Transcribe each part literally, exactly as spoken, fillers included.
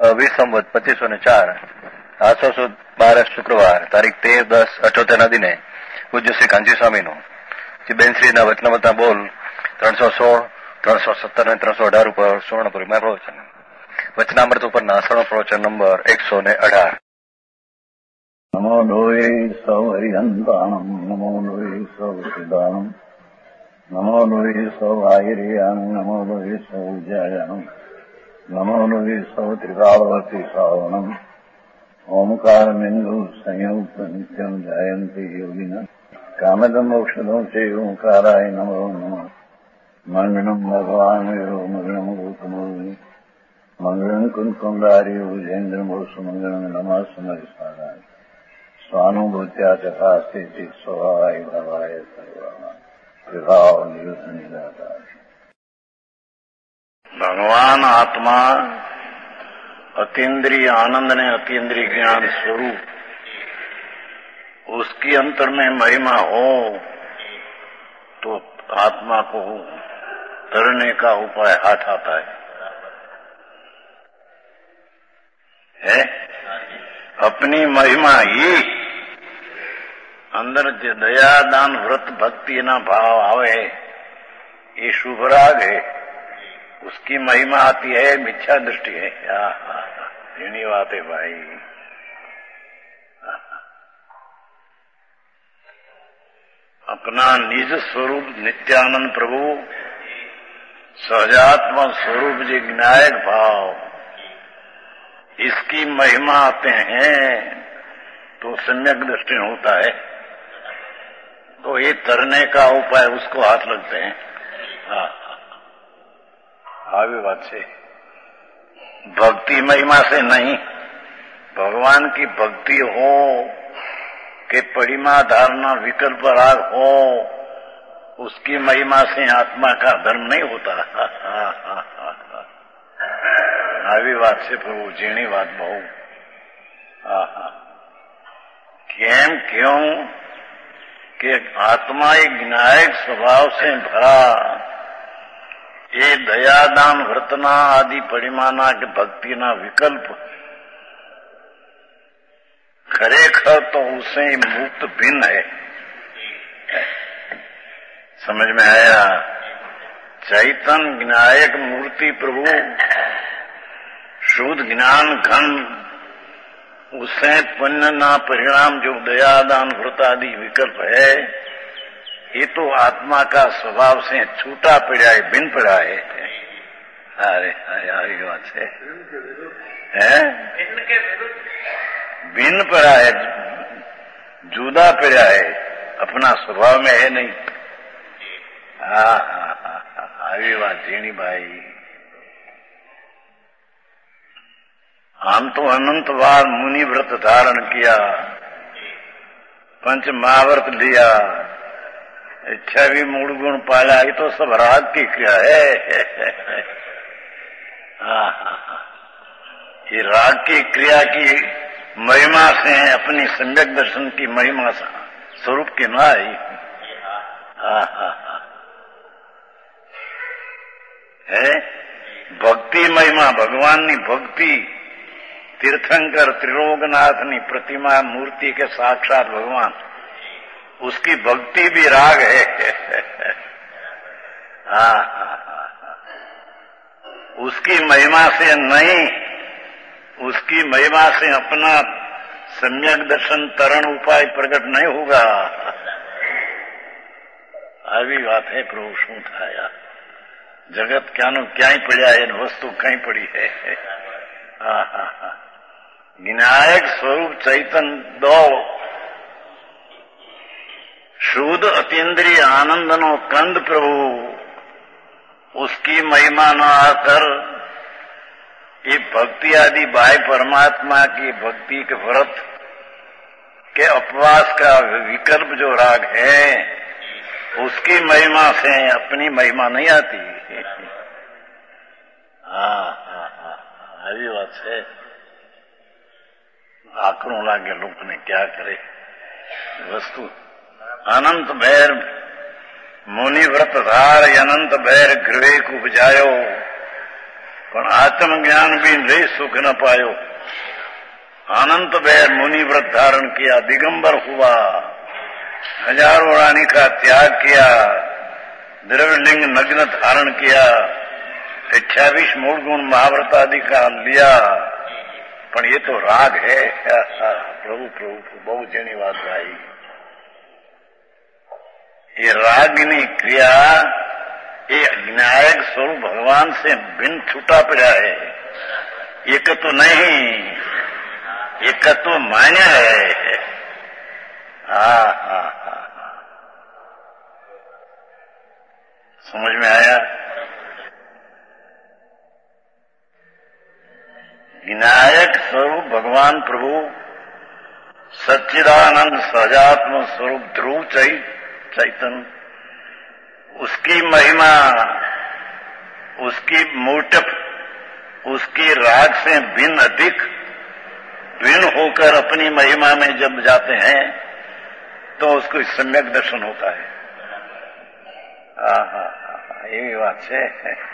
વીસ સંવત પચીસો ને ચાર આઠસો સુદ બાર શુક્રવાર તારીખ તેર દસ અઠોતેર ના દિને પૂજ્ય શ્રી કાંજી સ્વામીનું શ્રી બેનશ્રીના વચનામૃતના બોલ ત્રણસો સોળ ત્રણસો સત્તર અને ત્રણસો અઢાર ઉપર સુવર્ણપુરીમાં પ્રવચન. વચનામૃત ઉપરના સર્વ પ્રવચન નંબર એકસો ને અઢાર. નમો લોહે સૌ હરિહંતાણમ નમો લોહે સૌ સિદ્ધાણમ નમો લોહે સૌ આહિર્યાન નમો લોહે સૌ જયાનમ નમો લોહે સૌ ત્રિકાળવતી શ્રાવણમ ઓમકાર બિંદુ સંયુક્ત નિત્યમ જાયંતી યોગિના કામદમ ઔષધો છે ઓંકારાય નમો નમઃ. મંગળમ ભગવાન વીરો મંગળમ ગૌતમોની મંગળમ કુંકુંડારી ભુજેન્દ્રમો સુમંગળમ નમઃ સમરિસ્વારાય સ્વાનુભૂત્યા ચકાસ્તી સ્વભાવાય ભવાય સર્વા વિભાવ નિયુદ્ધ નિરાકાર. भगवान आत्मा अतीन्द्रिय आनंद ने अतीन्द्रिय ज्ञान स्वरूप उसकी अंतर में महिमा हो तो आत्मा को तरने का उपाय हाथ आता है है अपनी महिमा ही अंदर जो दया दान व्रत भक्ति ना भाव आवे ये शुभ राग है, उसकी महिमा आती है, मिथ्या दृष्टि है. यही बात है भाई. अपना निज स्वरूप नित्यानंद प्रभु सहजात्म स्वरूप जी ज्ञायक भाव इसकी महिमा आते हैं तो सम्यक दृष्टि होता है. तो ये तरने का उपाय उसको हाथ लगते हैं. हाँ आगे बात से भक्ति महिमा से नहीं, भगवान की भक्ति हो कि परिमा धारणा विकल्प राग हो उसकी महिमा से आत्मा का धर्म नहीं होता. આવી વાત છે પ્રભુ, ઝીણી વાત બહુ. કેમ क्यों कि आत्मा एक ज्ञायक स्वभाव से भरा ये दयादान व्रतना आदि परिमाना के भक्ति ना विकल्प खरेखर तो उसे मुक्त भिन्न है. समझ में आया? चैतन्य ज्ञायक मूर्ति प्रभु शुद्ध ज्ञान घन उसे पुण्य ना परिणाम जो दयादान व्रत आदि विकल्प है ये तो आत्मा का स्वभाव से छूटा पड़ा है, भिन्न पड़ा है. अरे यारी बात है, भिन्न पड़ा है, जुदा पड़ा है, अपना स्वभाव में है नहीं. हाँ हाँ हाँ આવી વાત ઝીણી भाई. हम तो अनंत बार मुनि व्रत धारण किया, पंच महाव्रत लिया, इच्छा भी मूल गुण पाला, ये तो सब राग की क्रिया है. ये राग की क्रिया की महिमा से अपनी सम्यक दर्शन की महिमा स्वरूप की ना आई है. भक्ति महिमा भगवान नी भक्ति तीर्थंकर त्रिलोकनाथ नी प्रतिमा मूर्ति के साक्षात भगवान उसकी भक्ति भी राग है. हाँ उसकी महिमा से नहीं, उसकी महिमा से अपना सम्यक दर्शन तरण उपाय प्रकट नहीं होगा. આવી વાત है प्रभु. શું થાય? जगत ક્યાંનું ક્યાંય પડ્યા है, वस्तु कहीं पड़ी है. हाँ हाँ हाँ ज्ञायक स्वरूप चैतन्य दो शुद्ध अतीन्द्रिय आनंद नो कंद प्रभु उसकी महिमा न आकर ये भक्ति आदि बाह्य परमात्मा की भक्ति के व्रत के अपवास का विकल्प जो राग है उसकी महिमा से अपनी महिमा नहीं आती. हाँ हाँ हाँ આવી વાત છે. આકરું લાગે લોકોને, क्या करे. वस्तु अनंत भैर मुनि व्रत धार अनंत भैर गृहे को उपजायो पण आत्मज्ञान भी ले सुख न पायो। अनंत बैर मुनि व्रत धारण किया, दिगंबर हुआ, हजारों रानी का त्याग किया, द्रव्यलिंग नग्न धारण किया, अट्ठावीस मूल गुण महाव्रत आदि का लिया, पण ये तो राग है। प्रभु प्रभु बहु जेनी बात भाई, ये रागिनी क्रिया ये अज्ञायक स्वरूप भगवान से भिन्न छूटा पड़ा है। एक तो नहीं, एक तो मान्य है। हा हा हा समझ में आया? विनायक स्वरूप भगवान प्रभु सच्चिदानंद सजात्म स्वरूप ध्रुव चैतन्य, उसकी महिमा, उसकी मूर्तप, उसकी राग से भिन्न अधिक भिन्न होकर अपनी महिमा में जब जाते हैं तो उसको सम्यक दर्शन होता है। हाँ हाँ हाँ, ये भी बात है।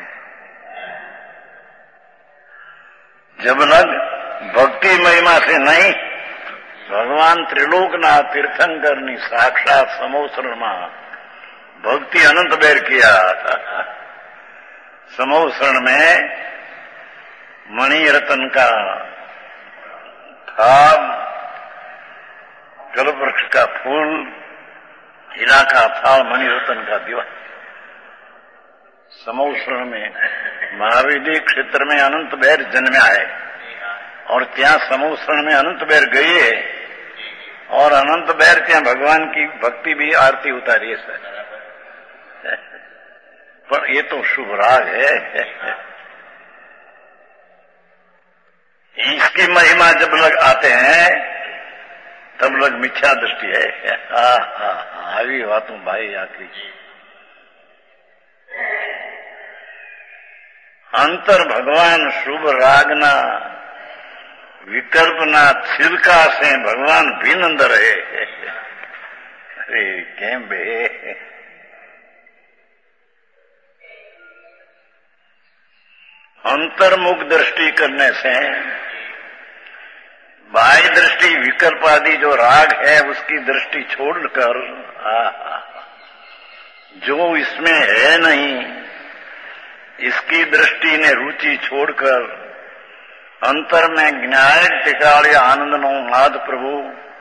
जब लग भक्ति महिमा से नहीं, भगवान त्रिलोकनाथ तीर्थंकर साक्षात समोसरण में भक्ति अनंत बेर किया। समोसरण में मणि रतन का था, कल्प वृक्ष का फूल, हीरा का था, मणि रतन का दीवा। समोसरण में महावीर क्षेत्र में अनंत बेर जन्मा है और त्या समोसरण में अनंत बेर गई है और अनंत बेर त्या भगवान की भक्ति भी आरती उतारी है सर। पर ये तो शुभ राग है। इसकी महिमा जब लग आते हैं तब लग मिथ्या दृष्टि है। हाँ हाँ हाँ, अभी बातों भाई आखिरी अंतर भगवान शुभ रागना विकल्पना छिलका से भगवान भिन्न अंदर है। अरे केम बे अंतर्मुख दृष्टि करने से बाह्य दृष्टि विकल्प आदि जो राग है उसकी दृष्टि छोड़कर जो इसमें है नहीं इसकी दृष्टि ने रुचि छोड़कर अंतर में ज्ञान टिकाड़े आनंद नो नाद प्रभु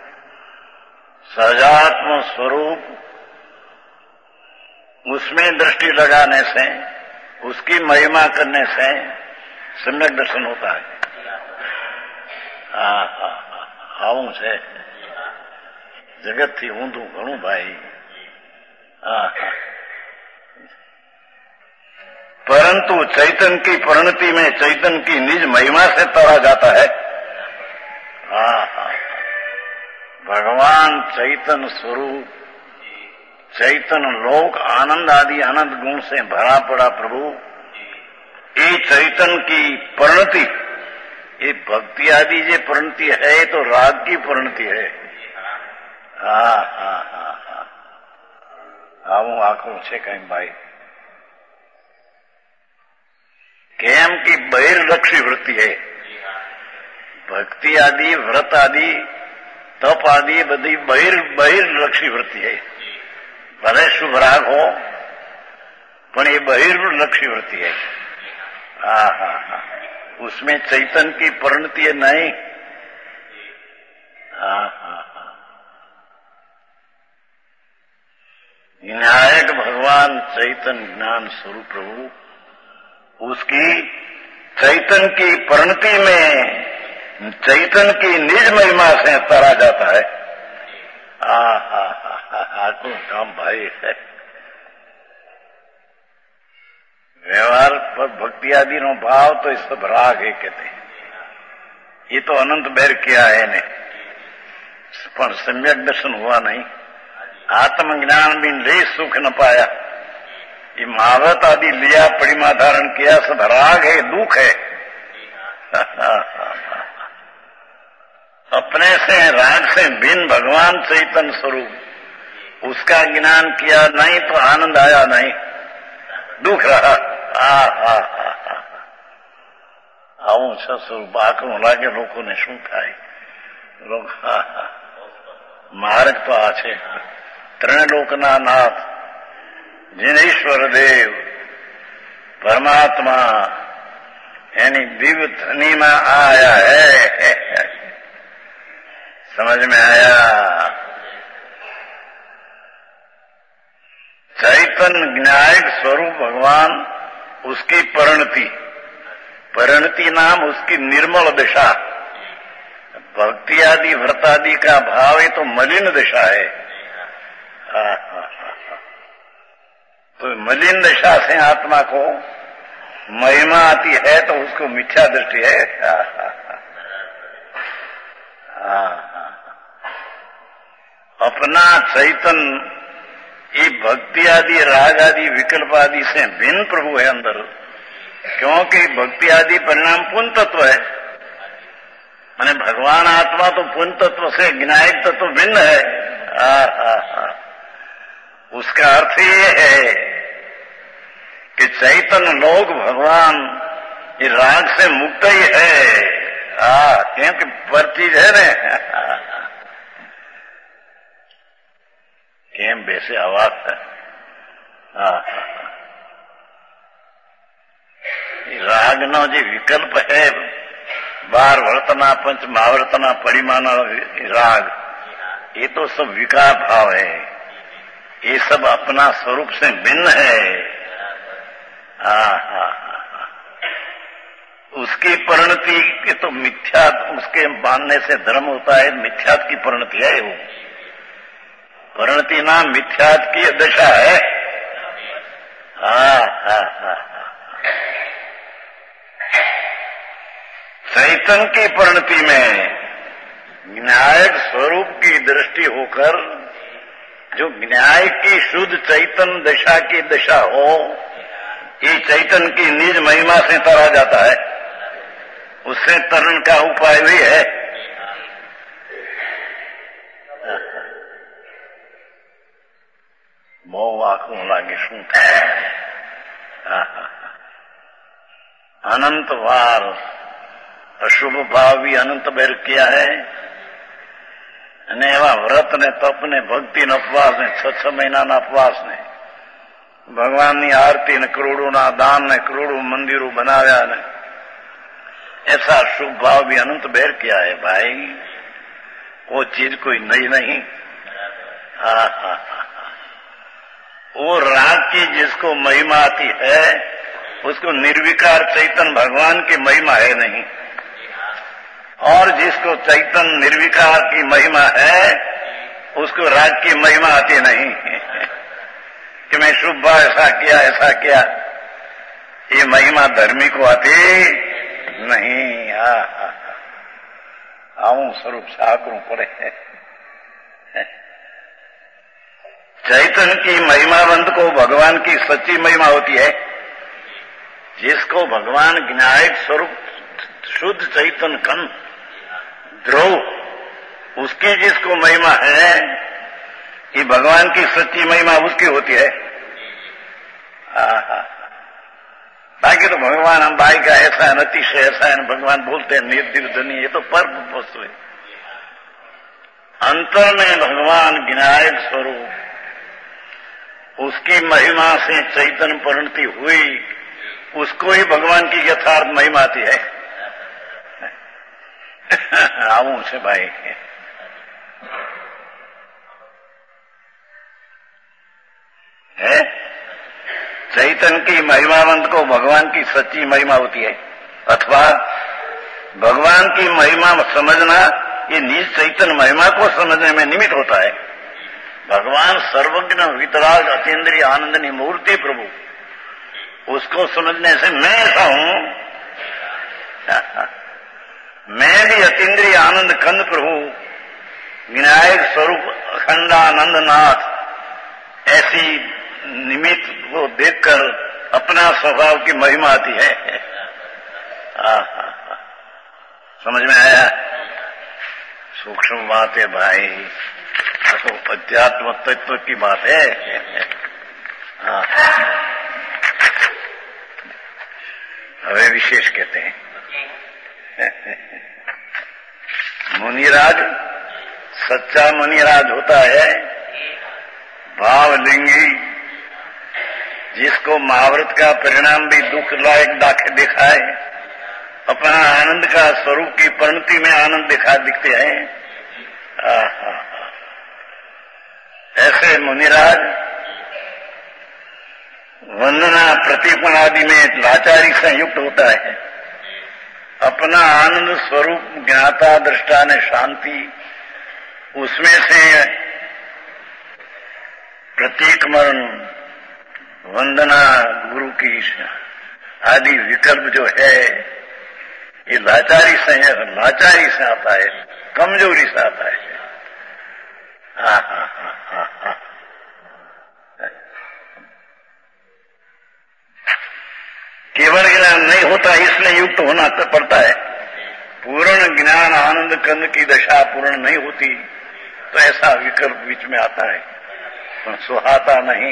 सजात्म स्वरूप उसमें दृष्टि लगाने से उसकी महिमा करने से सम्यक दर्शन होता है। हाँ हाँ आऊं से जगत थी ऊंधू घणू भाई। हाँ हाँ परंतु चैतन्य की परिणति में चैतन्य की निज महिमा से तरा जाता है। हाँ हाँ भगवान चैतन्य स्वरूप चैतन्य लोक आनंद आदि अनंत गुण से भरा पड़ा प्रभु, ये चैतन्य की परिणति, ये भक्ति आदि जे परिणति है तो राग की परिणति है। हाँ हाँ हाँ हाँ आऊं आंखों से कहीं भाई केम की बहिर्लक्षी वृत्ति है। भक्ति आदि व्रत आदि तप आदि बदी बहिर बहिर्लक्षी वृत्ति है। भले शुभ राग हो पण ये बहिर्लक्षी वृत्ति है। हाँ हाँ हाँ उसमें चैतन्य की परिणति नहीं। हाँ हाँ हाँ विनायक भगवान चैतन्य ज्ञान स्वरूप प्रभु उसकी चैतन्य की परिणति में चैतन्य की निज महिमा से तरा जाता है। हाँ हाँ हाँ हाँ तो काम भाई है। व्यवहार पर भक्ति आदि नो भाव तो इस सब राग है कहते हैं। ये तो अनंत बैर किया है ने पर सम्यक दर्शन हुआ नहीं। आत्मज्ञान भी ले सुख न पाया। ये महावत आदि लिया परिमा धारण किया सब राग है दुख है। अपने से राग से भिन्न भगवान चैतन्य स्वरूप उसका ज्ञान किया नहीं तो आनंद आया नहीं, दुख रहा। आ, आ, आ, आ, આવું છે સ્વરૂપ આકરું લાગે લોકોને શું થાય? માર્ગ તો આ છે. ત્રણ લોકના નાથ જીનેશ્વર દેવ પરમાત્મા એની દિવ્ય ધ્વનિમાં આયા है. समझ में आया? चैतन्य ज्ञायक स्वरूप भगवान, उसकी परिणति, परिणति नाम उसकी निर्मल दशा. भक्ति आदि व्रतादि का भाव है तो मलिन दशा है. तो मलिन दशा से आत्मा को महिमा आती है तो उसको मिथ्या दृष्टि है. अपना चैतन्य ये भक्ति आदि राग आदि विकल्प आदि से भिन्न प्रभु है अंदर, क्योंकि भक्ति आदि परिणाम पुण्य तत्व है. माने भगवान आत्मा तो पुण्य तत्व से ज्ञायक तत्व भिन्न है. आ, आ, आ, उसका अर्थ ये है कि चैतन्य लोग भगवान ये राग से मुक्त ही है. आ, क्योंकि पर चीज है ने केम बेसे आवाज है. राग नो जो विकल्प है बार वर्तना पंच महावर्तना परिमाना राग, ये तो सब विकार भाव है. ये सब अपना स्वरूप से भिन्न है. आ, आ, उसकी परिणति के तो मिथ्या, उसके मानने से धर्म होता है. मिथ्यात की परिणति है वो. परिणति नाम मिथ्यात की दशा है. हाँ हाँ हाँ चैतन्य की परिणति में न्यायिक स्वरूप की दृष्टि होकर जो न्याय की शुद्ध चैतन्य दशा की दशा हो, ये चैतन्य की निज महिमा से तरा जाता है. उससे तरण का उपाय भी है. બહુ આખું લાગે શું થાય. અનંત વાર અશુભ ભાવ બી અનંત બેર કિયા હૈ, અને એવા વ્રત ને તપ ને ભક્તિ ને ઉપવાસ ને છ છ મહિનાના ઉપવાસ ને ભગવાનની આરતી ને કરોડોના દાન ને કરોડો મંદિરો બનાવ્યા ને ऐसा शुभ भाव भी अनंत बेर किया है भाई. वो चीज कोई नई नहीं. हाँ हाँ वो राग की जिसको महिमा आती है उसको निर्विकार चैतन्य भगवान की महिमा है नहीं, और जिसको चैतन्य निर्विकार की महिमा है उसको राग की महिमा आती नहीं कि मैं शुभ ऐसा किया ऐसा किया. ये महिमा धर्मी को आती नहीं. आऊं स्वरूप साकरू पड़े. चैतन्य की महिमावंत को भगवान की सच्ची महिमा होती है. जिसको भगवान ज्ञायक स्वरूप शुद्ध चैतन्य कन ध्रुव, उसकी जिसको महिमा है, ये भगवान की सच्ची महिमा उसकी होती है. बाकी तो भगवान हम भाई का ऐसा है, अतिशय ऐसा है, भगवान बोलते हैं निर्दिव धनी, ये तो पर वस्तु है. अंतर में भगवान ज्ञायक स्वरूप, उसकी महिमा से चैतन्य परिणति हुई, उसको ही भगवान की यथार्थ महिमा आती है. आऊं से भाई है. चैतन्य की महिमावंत को भगवान की सच्ची महिमा होती है, अथवा भगवान की महिमा समझना ये निज चैतन्य महिमा को समझने में निमित्त होता है. भगवान सर्वज्ञ वितराग अतीन्द्रिय आनंदनी मूर्ति प्रभु, उसको समझने से मैं ऐसा हूं, मैं भी अतीन्द्रिय आनंद कंद प्रभु विनायक स्वरूप अखंडानंद नाथ, ऐसी निमित्त को देखकर अपना स्वभाव की महिमा आती है. आ, आ, आ, समझ में आया? सूक्ष्म बात है भाई, तो अध्यात्म तत्व की बात है. હવે વિશેષ કહેते हैं. मुनिराज सच्चा मुनिराज होता है भावलिंगी, जिसको महाव्रत का परिणाम भी दुख लायक दाखे दिखाए, अपना आनंद का स्वरूप की परिणति में आनंद दिखा दिखते हैं। आहा, ऐसे मुनिराज वंदना प्रतीपन आदि में लाचारी से युक्त होता है। अपना आनंद स्वरूप ज्ञाता दृष्टा ने शांति, उसमें से प्रतीक मरण वंदना गुरु की आदि विकल्प जो है ये लाचारी से लाचारी से आता है, कमजोरी से आता है। हा हा हा हा हा। केवल ज्ञान नहीं होता, इसलिए युक्त होना पड़ता है। पूर्ण ज्ञान आनंद कंद की दशा पूर्ण नहीं होती तो ऐसा विकल्प बीच में आता है, पर सुहाता नहीं।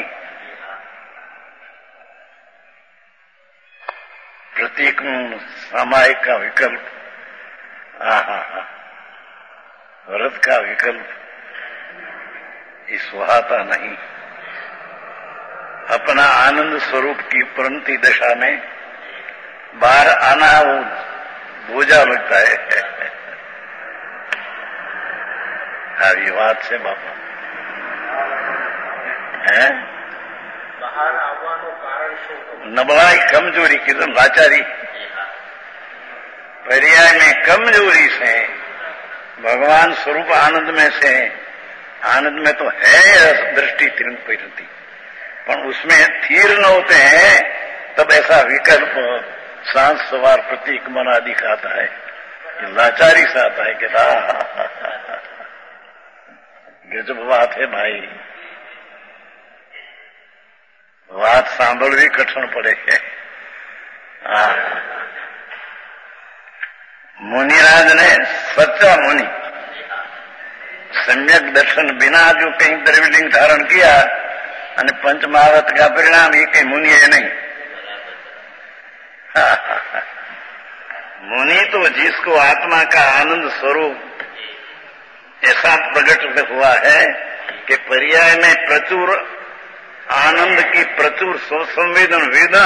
प्रतीक सामायिक का विकल्प, आहा हा, व्रत का विकल्प ये सुहाता नहीं। अपना आनंद स्वरूप की परिणति दशा में बाहर आना वो बोझा लगता है। આવી વાત છે બાપા। હે બહાર આવવાનું કારણ શું? नबड़ाई कमजोरी की तो लाचारी, पर्याय में कमजोरी से भगवान स्वरूप आनंद में से, आनंद में तो है दृष्टि तिरंग परिणति, पर उसमें थीर न होते हैं तब ऐसा विकल्प सांस सवार प्रतीक मना दिखाता है। ये लाचारी से आता है कि गजब बात है भाई, बात सांभळवी कठिन पड़े है। मुनिराज ने सच्चा मुनि सम्यक दर्शन बिना जो कहीं द्रव्यलिंग धारण किया અને पंचमहावत का परिणाम ये कहीं मुनि है नहीं। मुनि तो जिसको आत्मा का आनंद स्वरूप ऐसा प्रकट हुआ है कि पर्याय में प्रचुर आनंद की प्रचुर संवेदन वेदना,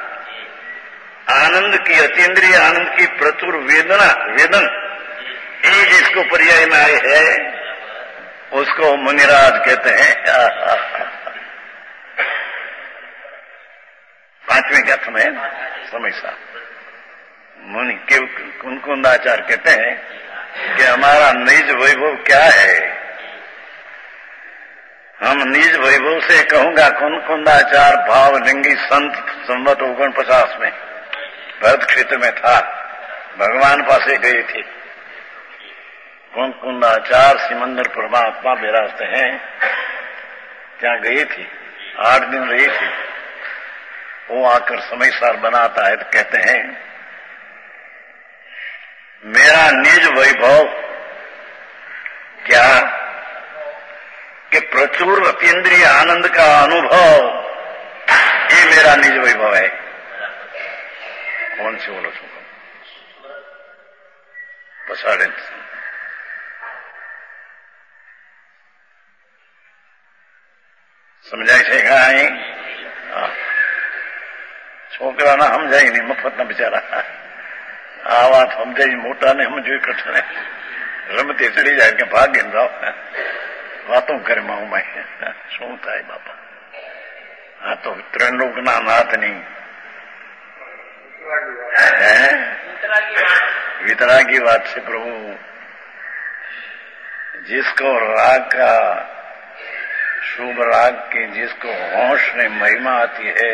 आनंद की अतीन्द्रिय आनंद की प्रचुर वेदना वेदन, ये जिसको पर्याय में आए है उसको मुनिराज कहते हैं। पांचवें ग्रंथ में समय साहब मुनि के कुंकुंदाचार्य कहते हैं कि हमारा निज वैभव क्या है। हम निज वैभव से कहूंगा कुंकुंदाचार भावलिंगी संत संवत ओगन पचास में भरत क्षेत्र में था, भगवान पासे गए थे। कुंकुंदाचार सिमंदर परमात्मा विराजते हैं, क्या गई थी, आठ दिन रही थी। वो आकर समय सार बनाता है तो कहते हैं मेरा निज वैभव क्या कि प्रचुर अतीन्द्रिय आनंद का अनुभव, ये मेरा निज वैभव है। कौन से बोलो सुनो पसाड़े समझाय છે કાંઈ? છોકરાને સમજાય નહીં, મફતના બિચારા આ વાત સમજાય, મોટાને સમજવી કઠણ, રમતે ચડી જાય કે ભાગીને જાઓ, વાતો કરે માઉં માય, શું થાય બાપા? આ તો ત્રિલોકના નાથની वितरागी बात से प्रभु, जिसको राग का शुभ राग की जिसको होश में महिमा आती है,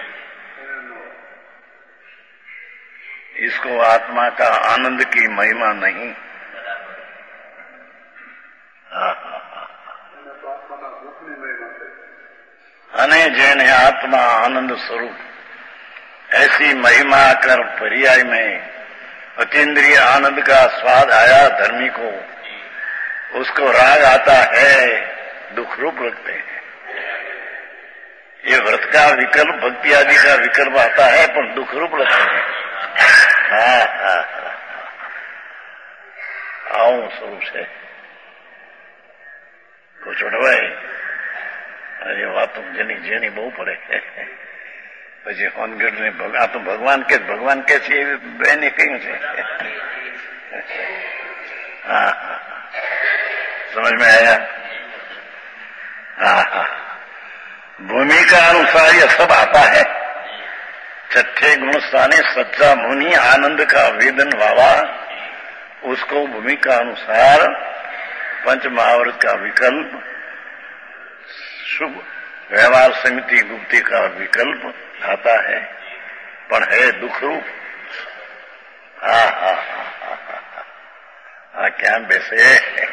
इसको आत्मा का आनंद की महिमा नहीं। अने जैन आत्मा आनंद स्वरूप ऐसी महिमा कर पर्याय में अतीन्द्रिय आनंद का स्वाद आया धर्मी को, उसको राग आता है, दुख रूप लगते हैं। ये व्रत का विकल्प भक्ति आदि का विकल्प आता है पर दुख रूप लगते हैं। हाँ हाँ हाँ ભગવાનનું સ્વરૂપ છે. તો ચોટભાઈ એ વાતો જેની જેની બહુ પડે. પછી હોનગઢ ને આ તો ભગવાન કે ભગવાન કે છે એ બેને કહ્યું છે. हाँ हाँ समझ में आया. हाँ हाँ भूमिका अनुसार यह सब आता है. छठे गुण स्थाने सच्चा मुनि आनंद का वेदन भावा, उसको भूमिका अनुसार पंच महाव्रत का विकल्प, शुभ व्यवहार समिति गुप्ती का विकल्प आता है, पण है दुख रूप. हाँ हाँ हाँ हाँ हाँ क्या बेसे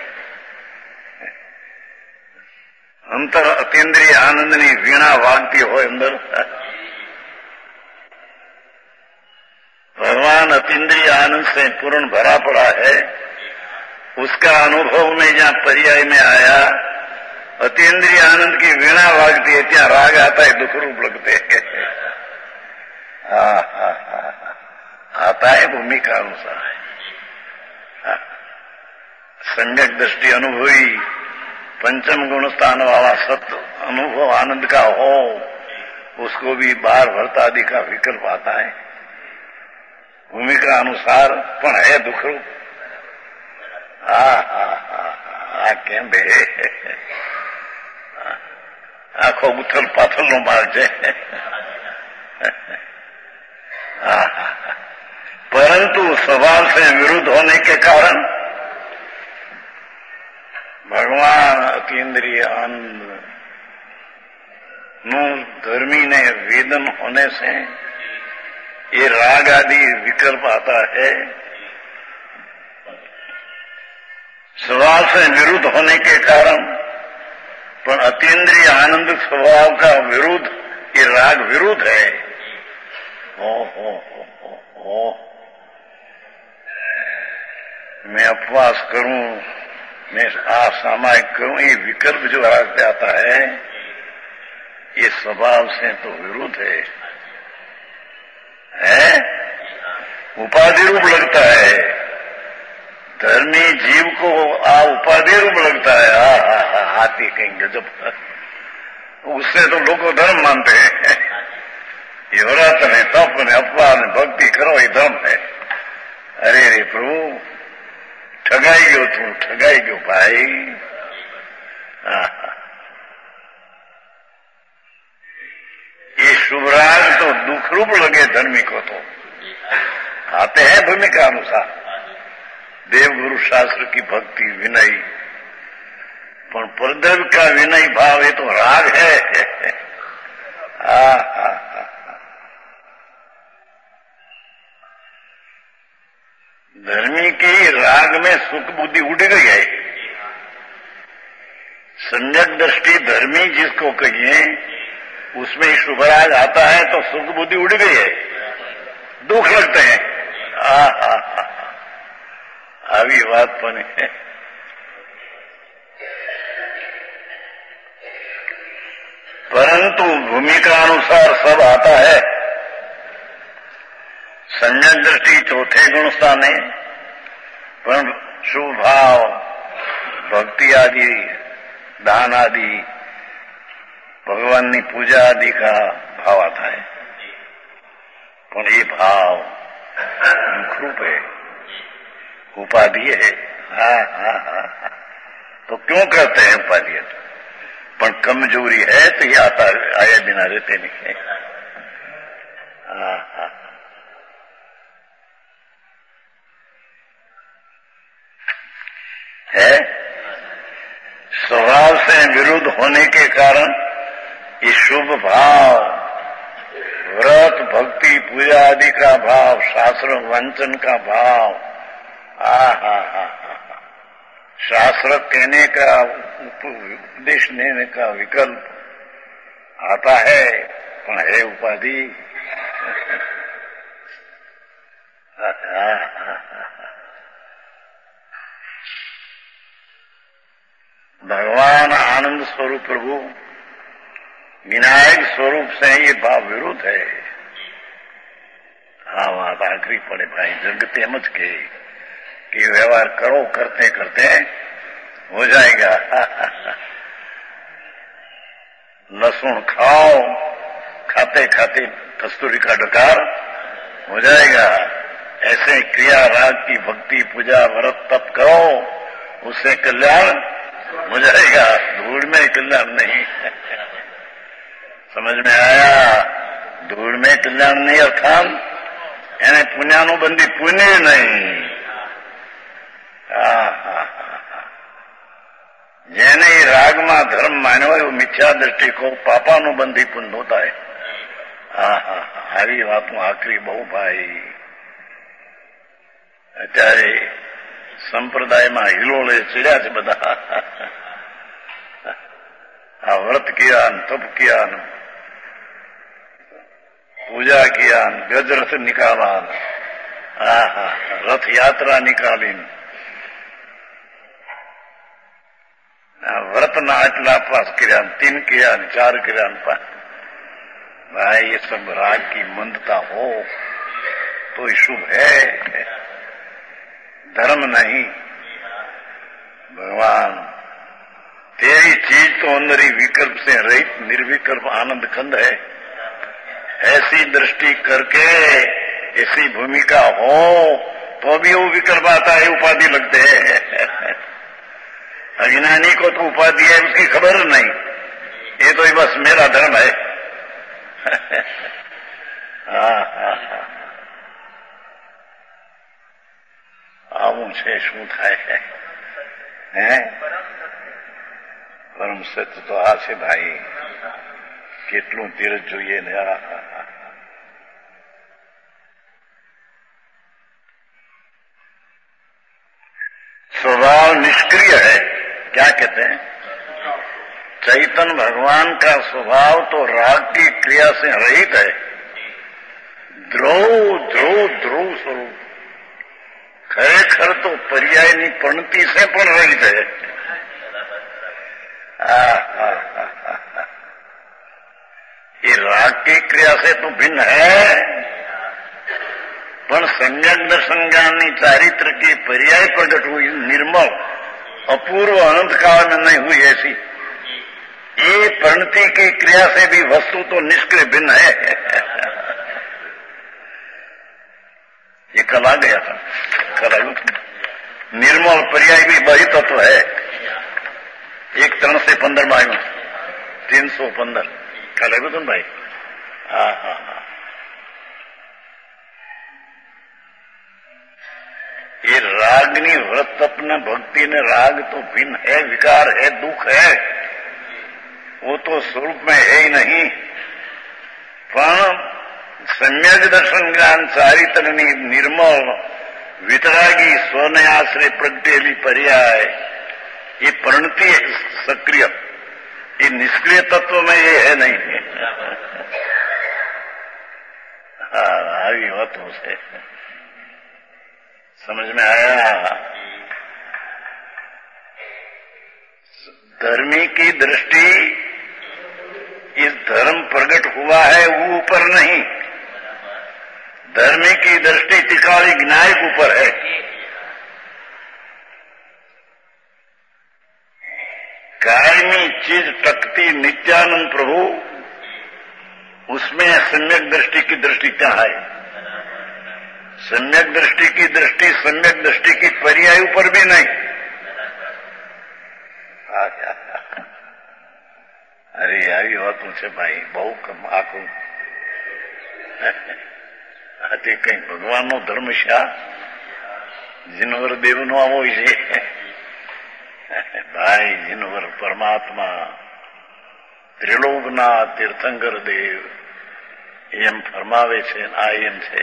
अंतर अतीन्द्रिय आनंदनी वीणा वागती हो अंदर. भगवान अतीन्द्रिय आनंद से पूर्ण भरा पड़ा है. उसका अनुभव में जहाँ पर्याय में आया अतीन्द्रिय आनंद की वीणा वागती है, ત્યાં राग आता है, दुख रूप लगते हैं. हाँ हाँ हाँ आता है भूमिका अनुसार. सम्यक दृष्टि अनुभवी पंचम गुण स्थान वाला सत्य अनुभव आनंद का हो, उसको भी बार भरता आदि का विकल्प आता है. भूमिका अनुसार पण है दुख रूप. हाँ हाँ हाँ केम बे आखो उथल पाथल नो मार्ग છે. परंतु स्वभाव से विरुद्ध होने के कारण भगवान अतीन्द्रिय आनंद नु धर्मी ने वेदन होने से ये राग आदि विकल्प आता है. स्वभाव से विरुद्ध होने के कारण, पर अतीन्द्रिय आनंद स्वभाव का विरुद्ध, ये राग विरुद्ध है. ओ हो हो हो हो मैं उपवास करूं, मैं आ सामायिक करूं, ये विकल्प जो राग से आता है ये स्वभाव से तो विरुद्ध है. है उपाधि रूप लगता है. धर्मी जीव को आ उपाधि रूप लगता है. हा हा हा हाथी कहीं गजब. उससे तो लोग धर्म मानते हैं. ये व्रत ने तप ने अपवाद ने भक्ति करो ये धर्म है. अरे रे प्रभु ठगाई गयो तू, ठगाई गयो भाई. ये शुभराग तो दुख रूप लगे धर्मी को, तो आते हैं भूमिका अनुसार. देवगुरु शास्त्र की भक्ति विनय, पर परदेव का विनय भाव ये तो राग है. आ, आ, आ, धर्मी की राग में सुख बुद्धि उड़ गई है. सम्यक दृष्टि धर्मी जिसको कहिए उसमें शुभ राग आता है तो सुख बुद्धि उड़ गई है, दुख लगते हैं. आ, आ, आ, આવી વાત પણ है. परंतु भूमिका अनुसार सब आता है. सम्यक दृष्टि चौथे गुण स्थाने, पर शुभ भाव भक्ति आदि दान आदि भगवान की पूजा आदि का भाव आता है. पर ये भाव दुख रूप है, उपाधि है. हाँ हाँ हाँ तो क्यों कहते हैं उपाधि? पर कमजोरी है तो ये आता आए बिना रहते नहीं है. हाँ हाँ है. स्वभाव से विरुद्ध होने के कारण ये शुभ भाव, व्रत भक्ति पूजा आदि का भाव, शास्त्र वंचन का भाव, हा हा हा शास्त्र कहने का उपदेश देने का विकल्प आता है, पर है उपाधि. भगवान आनंद स्वरूप प्रभु विनायक स्वरूप से ये भाव विरुद्ध है. हाँ बात आखिरी पड़े भाई जगत एम ज के कि व्यवहार करो, करते करते हो जाएगा। लहसुन खाओ, खाते खाते कस्तूरी का डकार हो जाएगा। ऐसे क्रिया राग की भक्ति पूजा व्रत तप करो, उससे कल्याण हो जाएगा, धूल में कल्याण नहीं। समझ में आया? धूल में कल्याण नहीं अर्थात એને પુણ્યાનું બંધી પુણ્ય નહીં। જેને રાગમાં ધર્મ માન્યો હોય મિથ્યા દ્રષ્ટિકોણ પાપાનું બંધી પુण्य होता है। હા હા આવી વાતનું આખરી બહુ ભાઈ અત્યારે સંપ્રદાયમાં હિલોળે ચડ્યા છે બધા। આ વ્રત કિયા, તપ કિયા, पूजा किया, गज रथ निकाला, रथ यात्रा निकाली, व्रत ना आटला पास किया, तीन किया, चार किया, भाई ये सब राग की मंदता हो तो शुभ है, धर्म नहीं। भगवान तेरी चीज तो अंदर ही विकल्प से रहित निर्विकल्प आनंद खंड है। ऐसी दृष्टि करके ऐसी भूमिका हो तो भी वो विकल्प आता है, उपाधि लगते हैं। अज्ञानी को तो उपाधि है, उसकी खबर नहीं, ये तो बस मेरा धर्म है। हाँ हाँ हाँ આવું છે શું થાય હે? પરમ સત્ય તો આ છે ભાઈ, કેટલું ધીરજ જોઈએ ને। स्वभाव निष्क्रिय है, क्या कहते हैं? चैतन्य भगवान का स्वभाव तो राग की क्रिया से रहित है। ध्रुव ध्रुव ध्रुव स्वरूप खरेखर तो पर्यायनी पंक्ति से पण रहित है। आ, आ, आ, आ, आ। ये राग की क्रिया से तो भिन्न है, पर सम्यक दर्शन ज्ञानी चारित्र की पर्याय प्रकट हुई, निर्मल अपूर्व अनंत काल में नहीं हुई ऐसी। ये परिणति की क्रिया से भी वस्तु तो निष्क्रिय भिन्न है। ये कल आ गया था, कल निर्मल पर्याय भी बही तत्व है। एक त्रण से पंद्रह मायू तीन सौ पंद्रह कल है तुम भाई। हाँ हाँ हाँ ये रागनी व्रत तपना भक्ति ने राग तो भिन्न है, विकार है, दुख है, वो तो स्वरूप में है ही नहीं। पर सम्यक दर्शन ज्ञान चारित्रनी निर्मल वितरागी स्वने आश्रय प्रगटेली पर्याय ये परिणति सक्रिय, ये निष्क्रिय तत्व में ये है नहीं। हाँ आई बातों से समझ में आया। धर्मी की दृष्टि इस धर्म प्रकट हुआ है वो ऊपर नहीं, धर्मी की दृष्टि तिकाली ज्ञायक ऊपर है। कायमी चीज टकती नित्यानंद प्रभु, उसमें सम्यक दृष्टि की दृष्टि क्या है? सम्यक दृष्टि की दृष्टि सम्यक दृष्टि की पर्याय ऊपर भी नहीं। अरे આવી વાતો છે ભાઈ, બહુ આખું તે કઈ ભગવાનનો ધર્મ છે, જીનવર દેવનો આવો છે ભાઈ। જીનવર પરમાત્મા ત્રિલોકના તીર્થંકર દેવ એમ ફરમાવે છે, આ એમ છે।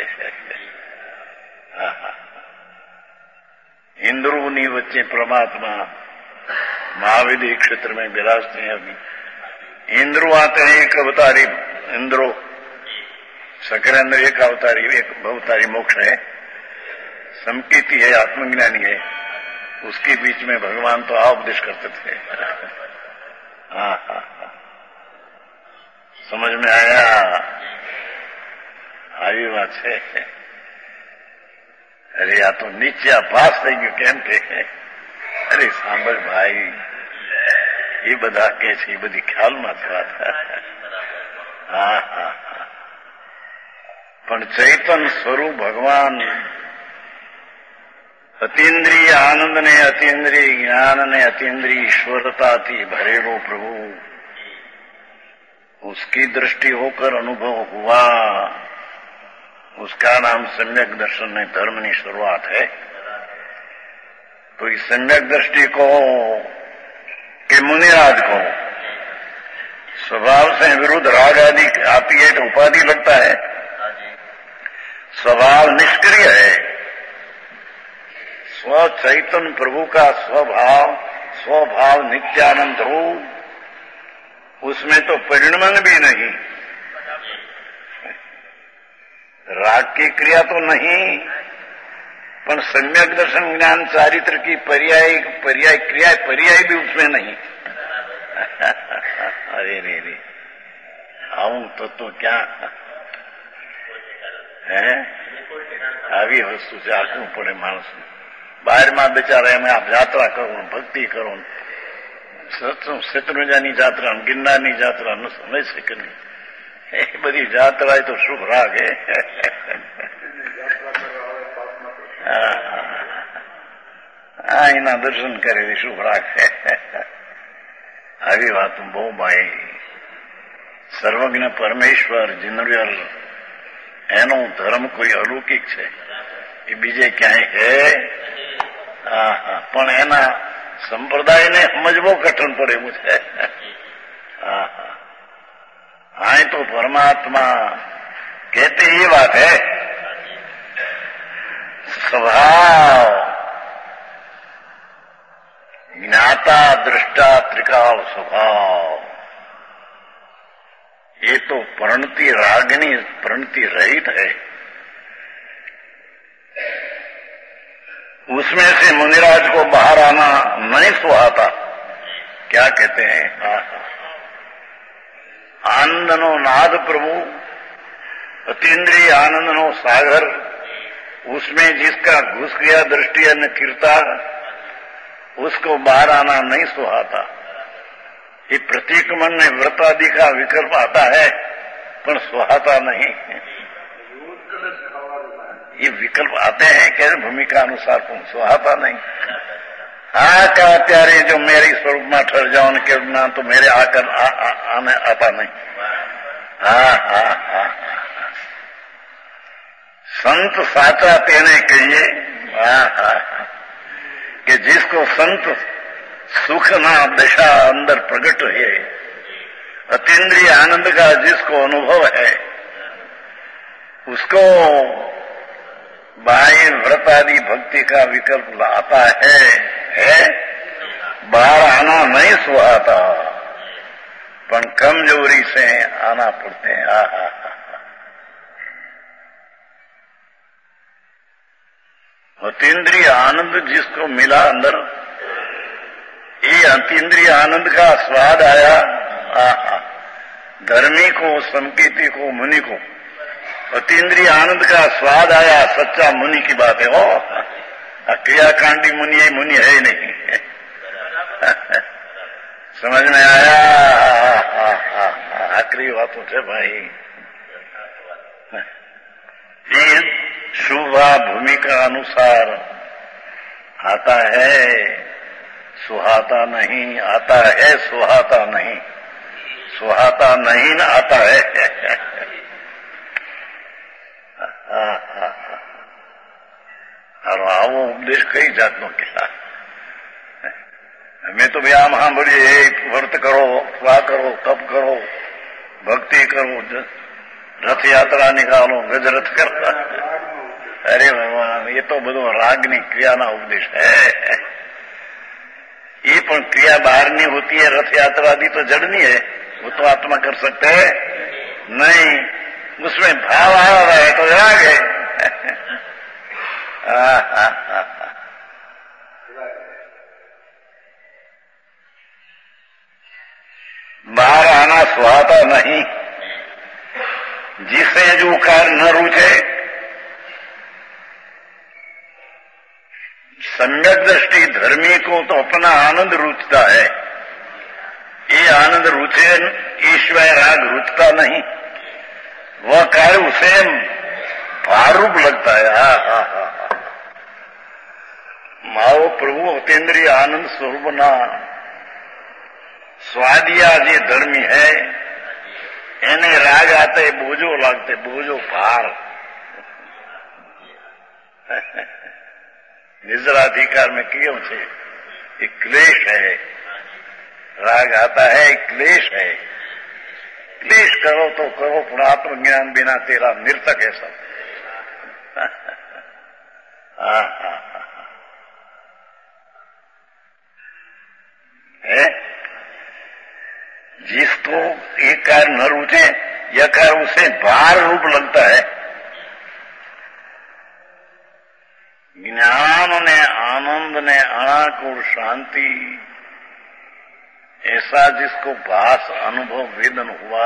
इंद्रोनी वच्चे परमात्मा महाविधि क्षेत्र में विराजते हैं। अभी इंद्रो आते हैं एक अवतारी, इंद्रो सकरेंद्र एक अवतारी, एक अवतारी मोक्ष है, संकीर्ति है, आत्मज्ञानी है, उसके बीच में भगवान तो उपदेश करते थे। हाँ हाँ हाँ समझ में आया? आई बात है। અરે આ તો નીચે પાસ થઈ ગયું કેમ કે અરે સાંભળ ભાઈ એ બધા કે છે એ બધી ખ્યાલમાં જ વાત. હા હા પણ ચૈતન સ્વરૂપ ભગવાન અતિન્દ્રિય આનંદ ને અતિન્દ્રિય જ્ઞાન ને अतीन्द्रिय ईश्वरताથી भरेलो प्रभु उसकी दृष्टि होकर अनुभव हुआ उसका नाम सम्यक दर्शन ने धर्म की शुरुआत है. तो इस सम्यक दृष्टि को के मुनिराज को स्वभाव से विरुद्ध राग आदि आती है तो उपाधि लगता है. स्वभाव निष्क्रिय है. स्व चैतन्य प्रभु का स्वभाव स्वभाव नित्यानंद हो उसमें तो परिणमन भी नहीं. राग की क्रिया तो नहीं पर सम्यक दर्शन ज्ञान चारित्र की पर्याय पर्याय क्रिया पर्याय भी उसमें नहीं. अरे रे रे आऊं तो तो क्या है આવી વસ્તુ છે. આખું પડે માણસ બહારમાં બિચારા એમ આપ યાત્રા કરો ભક્તિ કરો શત્રુંજાની જાત્રા ગિરનારની જાત્રા ન સમય શકે નહીં. એ બધી જાત્રા તો શુભ રાગે. હા એના દર્શન કરે શુભ રાખે. આવી વાત બહુ ભાઈ સર્વજ્ઞ પરમેશ્વર જીનવ્યર એનો ધર્મ કોઈ અલૌકિક છે એ બીજે ક્યાંય હે. હા હા પણ એના સંપ્રદાયને સમજવો કઠણ પડે એવું છે. હા હા હા તો પરમાત્મા कहते ये बात है स्वभाव ज्ञाता दृष्टा त्रिकाल स्वभाव ये तो प्रणति रागनी प्रणति रहित है. उसमें से मुनिराज को बाहर आना नहीं सुहाता. क्या कहते हैं आनंदनो नाद प्रभु अतीन्द्रिय आनंदनो सागर उसमें जिसका घुस गया दृष्टि अन्य कीर्ता उसको बाहर आना नहीं सुहाता. ये प्रतीक मन में व्रत आदि का विकल्प आता है पर सुहाता नहीं. ये विकल्प आते हैं कैसे भूमिका अनुसार तुम सुहाता नहीं. हाँ का त्यारे जो मेरे स्वरूप में ठहर जाओ के ना तो मेरे आकर आ, आ, आने आता नहीं. हाँ हाँ हाँ संत साचा तेने कहिए हाँ हाँ कि जिसको संत सुख ना दशा अंदर प्रकट है अतीन्द्रिय आनंद का जिसको अनुभव है उसको बाह्य व्रत आदि भक्ति का विकल्प आता है, है? बाहर आना नहीं सुहाता पर कमजोरी से आना पड़ते हैं. आ, आ, आ, अतीन्द्रिय आनंद जिसको मिला अंदर ये अतीन्द्रिय आनंद का स्वाद आया. आ, आ, धर्मी को संकेती को मुनि को अतीन्द्रिय आनंद का स्वाद आया. सच्चा मुनि की बात है. हो क्रियाकांडी मुनि ये मुनि है नहीं. समझ में आया. आखिरी बातों से भाई ये शुभा भूमिका अनुसार आता है सुहाता नहीं. आता है सुहाता नहीं. सुहाता नहीं ना आता है. આવો ઉપદેશ કઈ જાતનો કહેલા. અમે તો ભાઈ આમ સાંભળીએ વ્રત કરો સ્વા કરો તપ કરો ભક્તિ કરો રથયાત્રા નિકાલો ગજરાત કરતા. અરે ભગવાન એ તો બધું રાગની ક્રિયાના ઉપદેશ है. ये पण क्रिया बाहरनी होती है. रथयात्रा आदि तो जड़नी है वो तो आत्मा कर सकते है नहीं. उसमें भाव आ रहा है तो राग है. बाहर आना सुहाता नहीं. जिसे जो कार्य न रुचे सम्यक दृष्टि धर्मी को तो अपना आनंद रुचता है, ये आनंद रुचे, ईश्वर राग रुचता नहीं, वह कार्य उसे भारूप लगता है। हा हा हा माओ प्रभु अतीन्द्रिय आनंद स्वरूप ना स्वादिया जे धर्मी है, એને રાગ આતે બોજો લાગતે, બોજો ભાર। निजराधिकार में क्यों छे, ये क्लेश है। राग आता है, क्लेश है। क्लेश करो तो करो, पर आत्मज्ञान बिना तेरा निरर्थक है सब। हाँ हाँ है। जिसको एक कार्य न रुचे, यह कार्य उसे भार रूप लगता है। ज्ञान ने आनंद ने अनाकुल शांति, ऐसा जिसको भास अनुभव वेदन हुआ,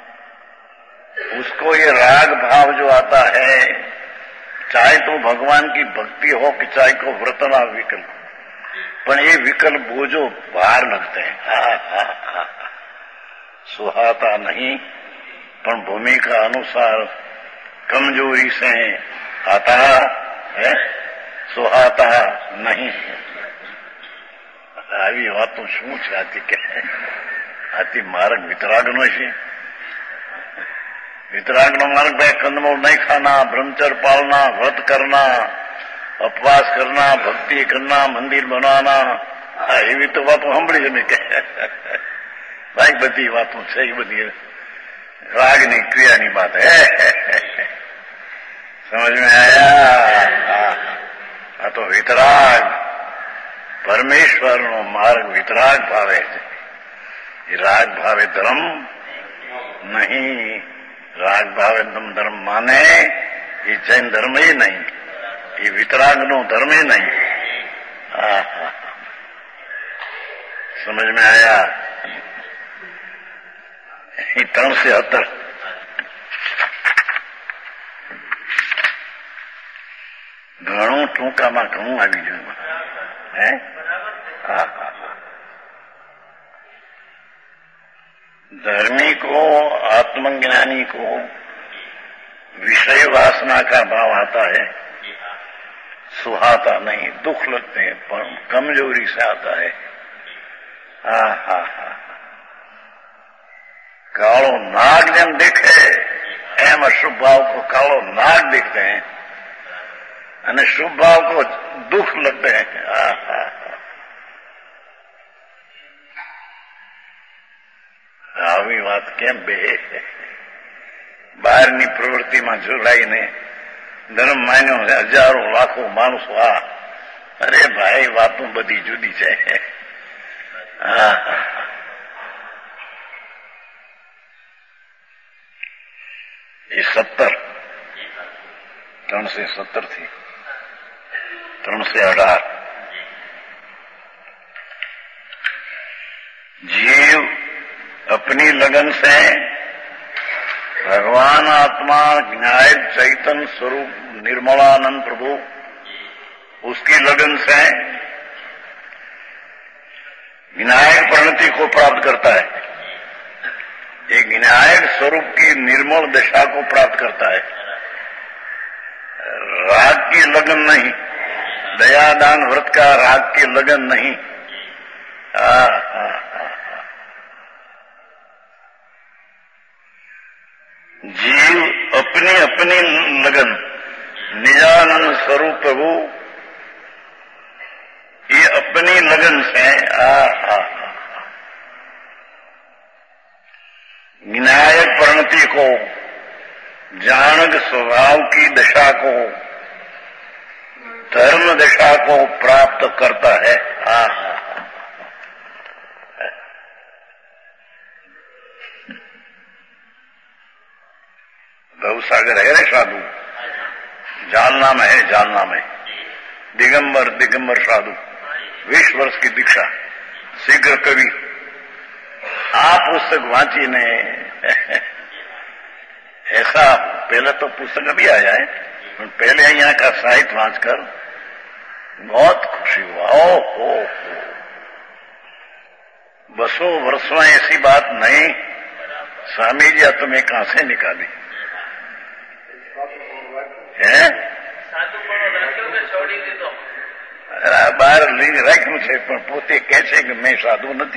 उसको ये राग भाव जो आता है, चाहे तो भगवान की भक्ति हो कि चाहे को व्रतना विकल्प, पर ये विकल्प बोझो भार लगते हैं। हा हा हा सुहाता नहीं, पर भूमिका अनुसार कमजोरी से आता है, सुहाता नहीं। આવી વાતો શું છે? આથી કે આથી માર્ગ વિતરાગનો છે। वितरागनो मार्ग भाई कंदमूल नहीं खाना, ब्रह्मचर्य पालना, व्रत करना, उपवास करना, भक्ति करना, मंदिर बनाना, एवी तो बातों सांभળી जमी के भाई बधी बातों છે એ बधी रागनी क्रियानी बात है। समझ में आया? आ तो वितराग परमेश्वर नो मार्ग वितराग भावे है। राग भावे धर्म नहीं, राग भावे तुम धर्म माने ये जैन धर्म ही नहीं, ये वितराग नो धर्म ही नहीं। हाँ हाँ समझ में आया? ये त्रण से हतर घणું ટૂંકામાં ઘણું આવી ગયું હે। हाँ हाँ धर्मी को, आत्मज्ञानी को विषय वासना का भाव आता है, सुहाता नहीं, दुख लगते हैं, पर कमजोरी से आता है। हाँ हाँ हाँ कालो नाग जन देखे एम अशुभ भाव को कालो नाग देखते हैं, અને શુભ ભાવ को दुख लगते हैं। हाँ हाँ આવી વાત કેમ બે બહારની પ્રવૃત્તિમાં જોડાઈને ધર્મ માન્યો છે હજારો લાખો માણસો। આ અરે ભાઈ વાતો બધી જુદી છે। હા એ સત્તર ત્રણ से सत्तर थी, त्रण से अठार जीव अपनी लगन से भगवान आत्मा न्याय चैतन्य स्वरूप निर्मलानंद प्रभु, उसकी लगन से विनायक परिणति को प्राप्त करता है। एक विनायक स्वरूप की निर्मल दशा को प्राप्त करता है। राग की लगन नहीं, दयादान व्रत का राग की लगन नहीं। आ, आ, आ, जीव अपनी अपनी लगन निजानंद स्वरूप प्रभु, ये अपनी लगन से आ, आ, विनायक परिणति को, जानक स्वभाव की दशा को, धर्म दशा को प्राप्त करता है। हाँ हाँ गौसागर है रे साधु, जालना में है, जालना में दिगंबर दिगंबर साधु, बीस वर्ष की दीक्षा, शीघ्र कवि। आ पुस्तक वांची ने ऐसा, पहले तो पुस्तक अभी आया है, पहले यहाँ का साहित्य वांच कर बहुत खुशी हुआ। ओ हो हो बसों वर्ष में ऐसी बात नहीं, स्वामी जी तुम्हें कहां से निकाली है? બહાર રાખ્યું છે પણ પોતે કહે છે કે મેં સાધુ નથી,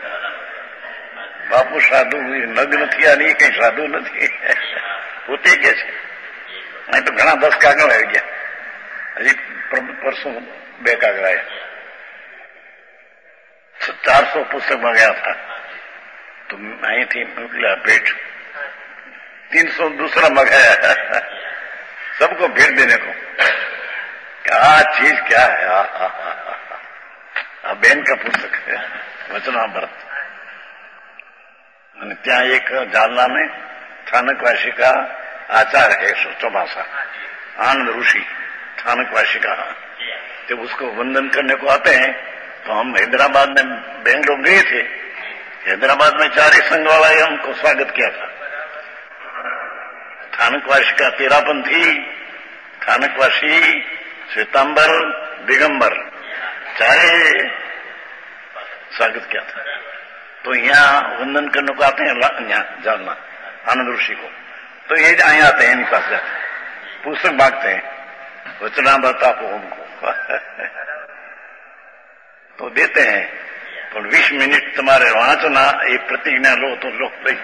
બાપુ સાધુ નગ નથી, આની કઈ સાધુ નથી, પોતે કે છે. અહીં તો ઘણા દસ કાગળ આવી ગયા, હજી પરસોं બે કાગળ આવ્યા. ચારસો પુસ્તક મંગાયા था तो અહીંથી મોકલ્યા भेंट, तीन सौ दूसरा मंगाया सबको भेंट देने को. क्या चीज क्या है? आ बेन का पुस्तक है वचनामृत. અને ત્યાં એક જાલના में स्थानकवासी का आचार्य है चौमासा, आनंद ऋषि स्थानकवासी का. जब उसको वंदन करने को आते हैं तो हम हैदराबाद में बेंगलोर गए थे. हैदराबाद में चारे संघ वाला हमको स्वागत किया था. स्थानकवासी का तेरापंथी, स्थानकवासी, श्वेतांबर, दिगंबर, चारे स्वागत किया था. तो यहाँ वंदन करने को आते हैं यहाँ जानना आनंद ऋषि को, तो ये यहाँ आते हैं, इनके पास जाते हैं, पुस्तक मांगते हैं, वचनामृत आपको हमको तो देते हैं. तो बीस मिनट तुम्हारे वाचना ये प्रतिज्ञा लो तो लो भाई.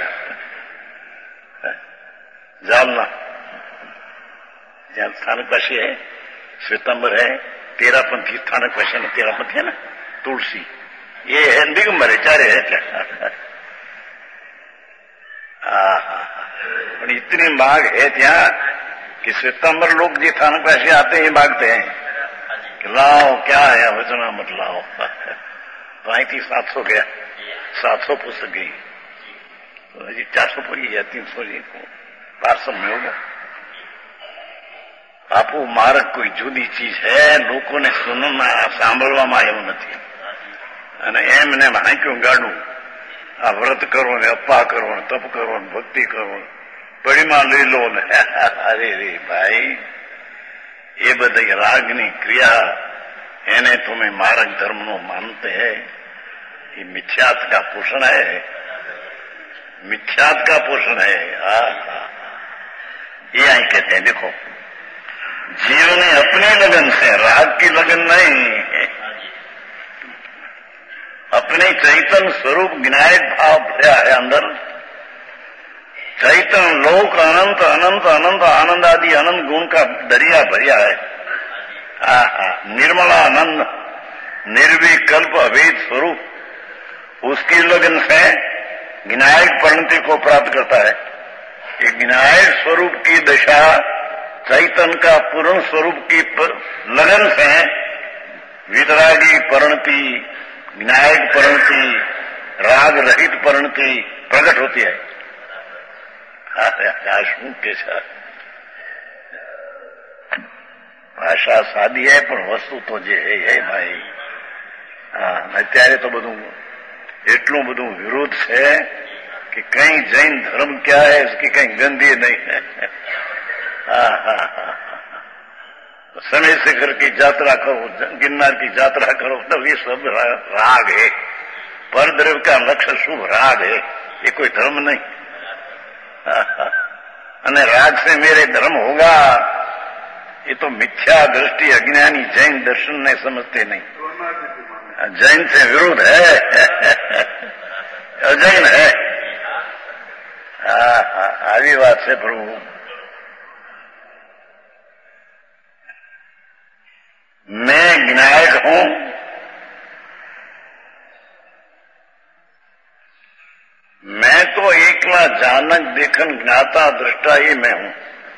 जालना जहाँ स्थानकवासी है, श्वेतांबर है, तेरापंथी स्थानकवासी ने तेरापंथी है ना, तुलसी, ये है दिगंबर है, चारे है क्या. इतनी मांग है ત્યાં कि श्वेतांबर लोग जो स्थानकवासी आते हैं मांगते हैं कि लाओ क्या है वचनामृत लाओ. तो आई थी सात सौ गया, सात सौ पुस्तक गई, तो जी चार सौ पड़ी या तीन सौ जी पार्सल में होगा. બાપુ માર્ગ કોઈ જુદી ચીજ હે, લોકોને સુનવા સાંભળવામાં એવું નથી. અને એમને હાંક્યું ગાડું, આ વ્રત કરો ને અપ્પા કરો ને તપ કરો ને ભક્તિ કરો ને પડીમાં લઈ લો ને. અરે રે ભાઈ, એ બધી રાગની ક્રિયા એને તમે માર્ગ ધર્મનો માનते हैं, ये मिथ्यात का पोषण है, मिथ्यात का पोषण है. ये आई कहते हैं देखो, जीवन अपनी लगन से, राग की लगन नहीं, अपने चैतन्य स्वरूप विनायक भाव भरा है अंदर. चैतन्य लोक अनंत अनंत अनंत आनंद आदि अनंत गुण का दरिया भरिया है. आहा, निर्मलानंद निर्विकल्प अभेद स्वरूप, उसकी लगन से विनायक परिणति को प्राप्त करता है. कि विनायक स्वरूप की दशा, चैतन्य का पूर्ण स्वरूप की लगन से वितरागी परिणति, विनायक परिणति, राग रहित परिणति प्रकट होती है. શું કે છે? ભાષા સાદી है પણ વસ્તુ તો જે હે હે ભાઈ. હા, અત્યારે તો બધું એટલું બધું વિરોધ છે कि कहीं जैन धर्म क्या है इसकी कहीं गंदी नहीं है. हाँ हाँ हाँ, समय शिखर की यात्रा करो, गिरनार की यात्रा करो, तब ये सब राग है. परद्रव्य का लक्ष्य शुभ राग है, ये कोई धर्म नहीं. અને રાગ से मेरे धर्म होगा, ये तो मिथ्या दृष्टि अज्ञानी जैन दर्शन ने समझते नहीं. जैन से विरोध है, अजैन है. हाँ हाँ, આવી વાત છે પ્રભુ. मैं विनायक हूं, मैं तो एकला जानक देखन ज्ञाता दृष्टा ही मैं हूं.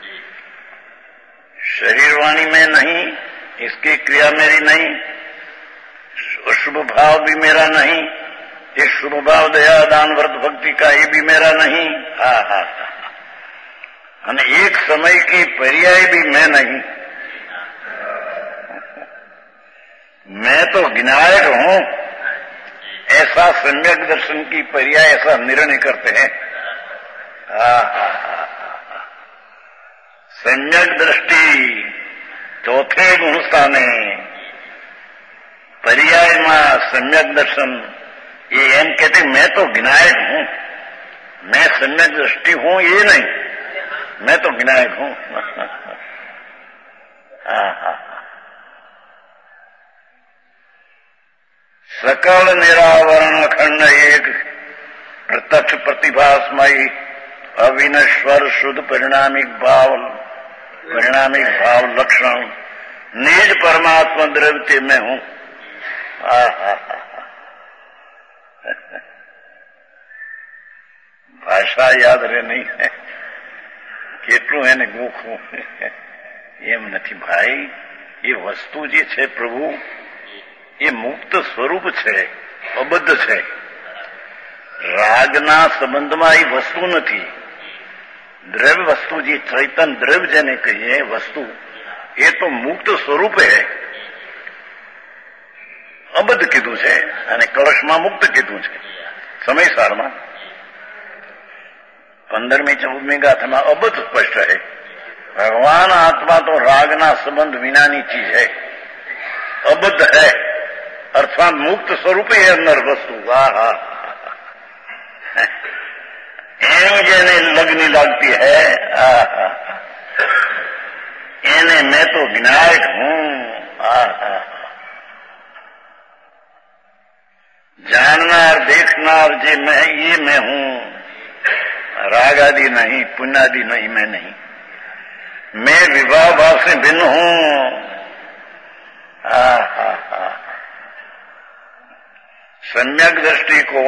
शरीर वाणी में नहीं, इसकी क्रिया मेरी नहीं, शुभ भाव भी मेरा नहीं, एक शुभ भाव दया दान व्रत भक्ति का ये भी मेरा नहीं. हाँ हाँ हाँ, અને एक समय की पर्याय भी मैं नहीं. मैं तो विनायक हूं, ऐसा सम्यक दर्शन की पर्याय ऐसा निर्णय करते हैं. सम्यक दृष्टि ચોથે ગુણ સ્થાને પર્યાયમાં સમ્યક દર્શન એ એમ કહેते मैं तो विनायक हूं, मैं सम्यक दृष्टि हूं ये नहीं, मैं तो विनायक हूं। सकल निरावरण अखंड एक प्रत्यक्ष प्रतिभास्मयी अविनश्वर शुद्ध परिणामिक भाव परिणामिक भाव लक्षण निज परमात्मा द्रव्य में हूं। भाषा याद रहे नहीं है કેટલું એને ગોખવું એમ નથી ભાઈ। એ વસ્તુ જે છે પ્રભુ એ મુક્ત સ્વરૂપ છે, અબદ્ધ છે। રાગના સંબંધમાં એ વસ્તુ નથી। દ્રવ્ય વસ્તુ જે ચૈતન્ય દ્રવ્ય જેને કહીએ વસ્તુ એ તો મુક્ત સ્વરૂપ હે, અબદ્ધ કીધું છે અને કળશમાં મુક્ત કીધું છે। સમયસારમાં पंद्रहवीं चौदहवीं गाथा में अबद्ध स्पष्ट है। भगवान आत्मा तो रागना संबंध विनानी चीज है, अबद्ध है अर्थात मुक्त स्वरूप है अंदर वस्तु। वाह एम जेने लगनी लगती है एने मैं तो विनायक हूं। जाननार देखनार जे मैं ये मैं हूं, राग आदि नहीं, पुण्य आदि नहीं, मैं नहीं। मैं विवाह भाव से भिन्न हूं। सम्यक दृष्टि को,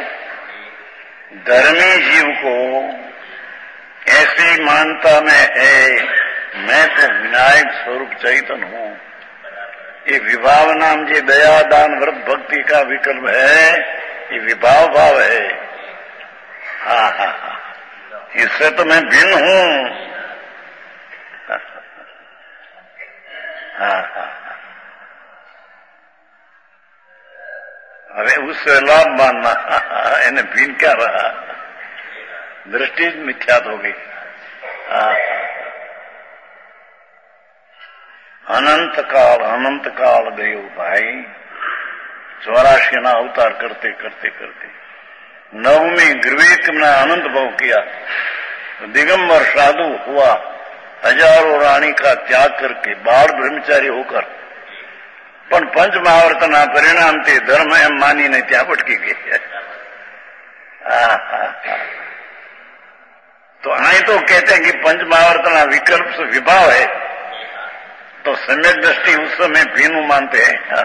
धर्मी जीव को ऐसी मानता में है मैं तो विनायक स्वरूप चैतन्य हूं। ये विभाव नाम जे दया दान व्रत भक्ति का विकल्प है, ये विभाव भाव है। हाँ हाँ हाँ, इससे तो मैं भिन्न हूं। हाँ हाँ, अरे उससे लाभ मानना, इन्हें भिन्न क्या रहा, दृष्टि मिथ्यात हो गई। हाँ, अनंत काल अनंत काल गयो भाई, चौरासी ना अवतार करते करते करते नवमी ग्रीवेक में आनंद भाव किया, दिगंबर साधु हुआ, हजारों रानी का त्याग करके बाल ब्रह्मचारी होकर, पण पंच महावर्तना परिणाम ते धर्म एम मानी ने त्या भटकी गई। तो आई तो कहते हैं कि पंच महावर्तना विकल्प से विभाव है, तो सम्यक दृष्टि उस समय भिन्न मानते हैं,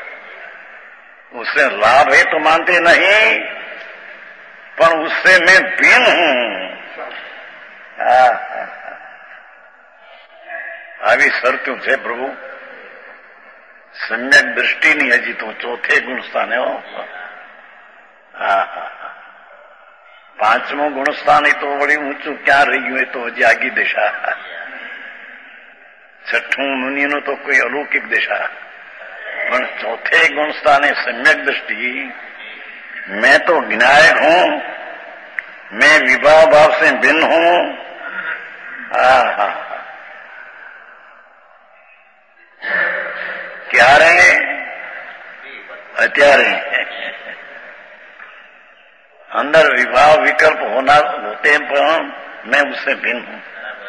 उससे लाभ है तो मानते नहीं, पर उससे मैं भिन्न हूं। આવી શરતું છે પ્રભુ। સમ્યક દૃષ્ટિની હજી તો ચોથે ગુણ સ્થાને હો। પાંચમું ગુણ સ્થાન એ તો વળી ઊંચું ક્યાં રહી ગયું, એ તો હજી આગી દિશા। છઠ્ઠું મુનિનો તો કોઈ અલૌકિક દિશા, પણ ચોથે ગુણ સ્થાને સમ્યક દૃષ્ટિ, मैं तो विनायक हूं, मैं विवाह भाव से भिन्न हूं। क्या रहे અત્યારે अंदर विवाह विकल्प होना होते पर मैं उससे भिन्न हूं।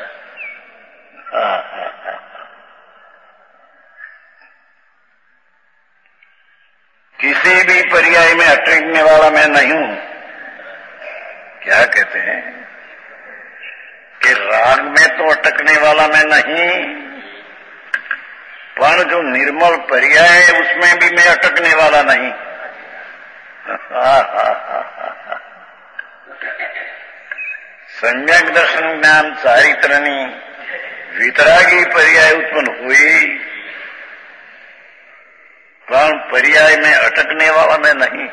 किसी भी पर्याय में अटकने वाला मैं नहीं हूं। क्या कहते हैं कि राग में तो अटकने वाला मैं नहीं, पर जो निर्मल पर्याय है उसमें भी मैं अटकने वाला नहीं। सम्यक दर्शन ज्ञान चारित्रनी वितरागी पर्याय उत्पन्न हुई, पर पर्याय में अटकने वाला मैं नहीं।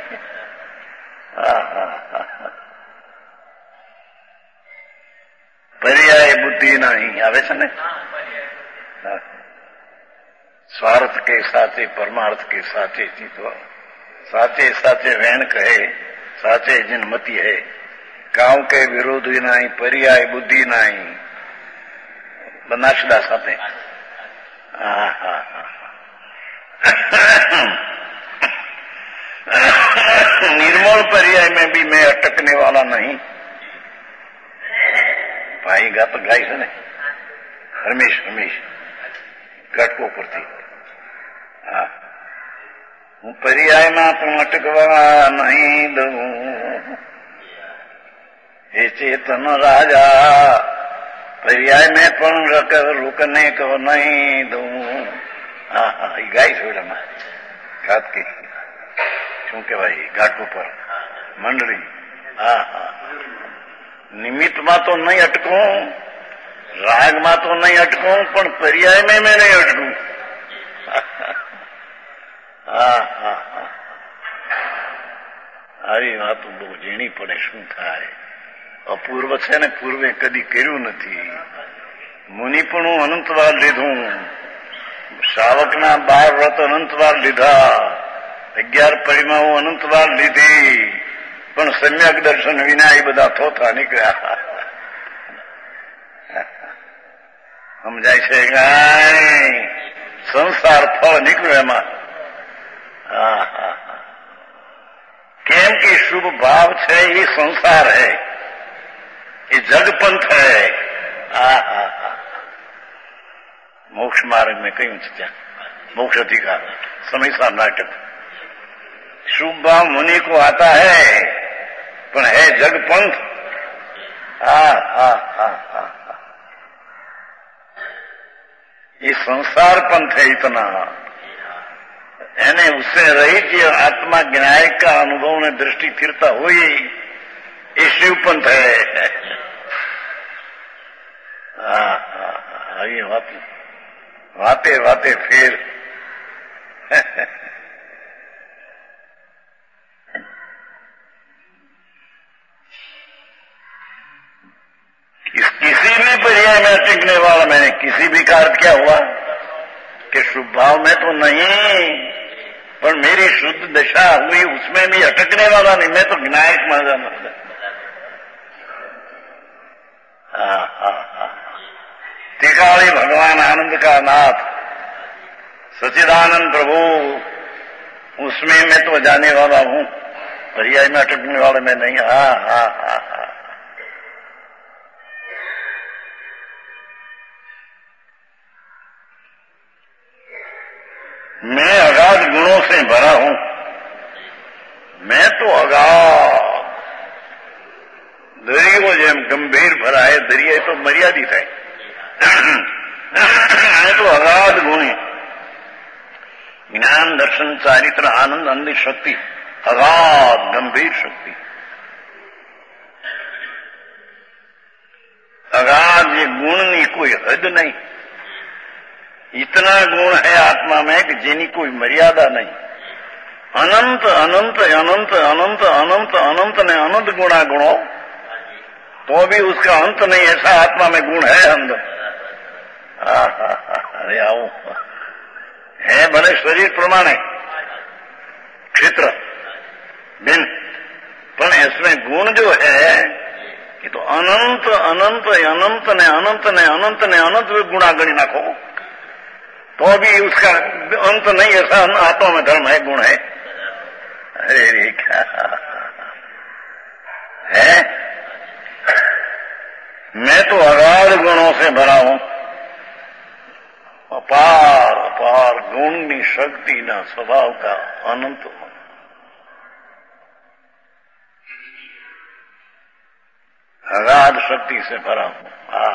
पर्याय बुद्धि नहीं आवे छे ने, स्वार्थ के साथे परमार्थ के साथे जीतवा, साचे साचे वैन कहे, साचे जिनमती है, काव के विरोधी नहीं, पर्याय बुद्धि नहीं, बनाशदा साथे। निर्मल पर्याय में भी मैं अटकने वाला नहीं। भाई गा तो गाई से नहीं, हमेश हमेश घटको परથી હા હું પર્યાયમાં પણ અટકવા નહીં દઉં, હે ચેતન રાજા પર્યાય મેં પણ રોકને કો નહીં દઉં. હા હા એ ગાય છોડામાં ઘાત કે શું કહેવાય ઘાટ ઉપર મંડળી. હા હા નિમિત્તમાં તો નહીં અટકું, રાગમાં તો નહીં અટકું, પણ પર્યાય મેં મેં નહીં અટકું. હા હા હા આવી વાતો બહુ ઝીણી પડે. શું થાય? અપૂર્વ છે ને, પૂર્વે કદી કર્યું નથી. મુનિ પણ હું અનંતવાર લીધું, શ્રાવકના બાર વ્રત અનંતવાર લીધા, અગિયાર પરિમા હું અનંતવાર લીધી, પણ સમ્યક દર્શન વિના એ બધા થોથા નીકળ્યા. સમજાય છે? ગાય સંસાર ફળ નીકળ્યું એમાં. હા હા કેમ કે શુભ ભાવ છે એ સંસાર है, ये जगपंथ है. હા હા હા मोक्ष मार्ग में कहीं क्या मोक्ष अधिकार समय सा नाटक. शुभ भाव मुनि को आता है पर है जगपंथ. हा हा हा हा ये संसार पंथ है इतना, यानी उससे रहित ये आत्मा ज्ञायक का अनुभव ने दृष्टि फिरता हुई ये शिव पंथ है. हाँ हाँ ये बात वाते वाते फिर किस, किसी भी पर्याय में टिकने वाला मैंने किसी भी का अर्थ क्या हुआ कि शुभ भाव में तो नहीं, पर मेरी शुद्ध दशा हुई उसमें भी अटकने वाला नहीं. मैं तो ज्ञायक मान जाना. हाँ हाँ हाँ त्रिकाली भगवान आनंद का नाथ सच्चिदानंद प्रभु, उसमें मैं तो जाने वाला हूँ, पर्याय में अटकने वाला मैं नहीं. हाँ हाँ हाँ हाँ मैं अगाध गुणों से भरा हूं. मैं तो अगाध दरियो જેમ ગંભીર ભરા है, दरिया तो मर्यादित है. मैं तो अगाध गुणी, ज्ञान दर्शन चारित्र आनंद अंधी शक्ति, अगाध गंभीर शक्ति, अगाध ये गुण ની कोई हद नहीं. इतना गुण है आत्मा में कि जिनी कोई मर्यादा नहीं. अनंत अनंत अनंत अनंत अनंत अनंत ने अनंत गुणा गुणों, तो भी उसका अंत नहीं. ऐसा आत्मा में गुण है अंदर. अरे आओ है भले शरीर प्रमाणे क्षेत्र भिन्न, पर इसमें गुण जो है कि तो अनंत अनंत अनंत ने अनंत ने अनंत ने अनंत गुणा गणी नाखो तो भी उसका अंत नहीं. ऐसा आत्मा में धर्म है, गुण है. अरे रे क्या है? मैं तो अगाध गुणों से भरा हूं. अपार अपार गुण की शक्ति ना स्वभाव का अनंत हूं. अगाध शक्ति से भरा हूं. हाँ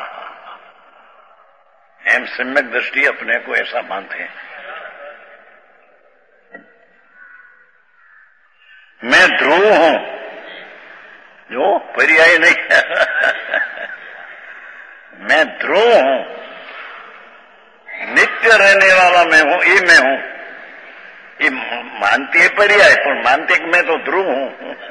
एम सम्यक दृष्टि अपने को ऐसा मानते हैं. मैं ध्रुव हूं, जो पर्याय नहीं. मैं ध्रुव हूं, नित्य रहने वाला मैं हूं, ये मैं हूं. ये मानती है पर्याय, पर मानते कि मैं तो ध्रुव हूं.